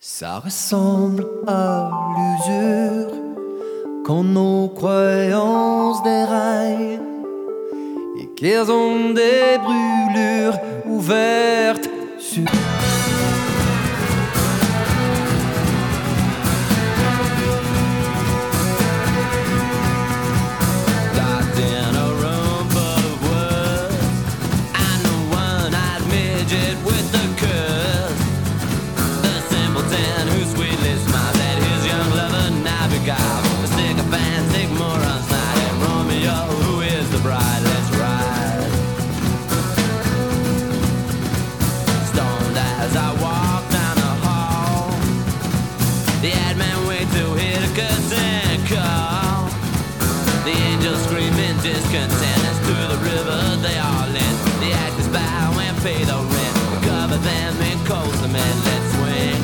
Ça ressemble à l'usure quand nos croyances déraillent et qu'elles ont des brûlures ouvertes sur... The ad man waits to hit a curtain call. The angels screaming discontent.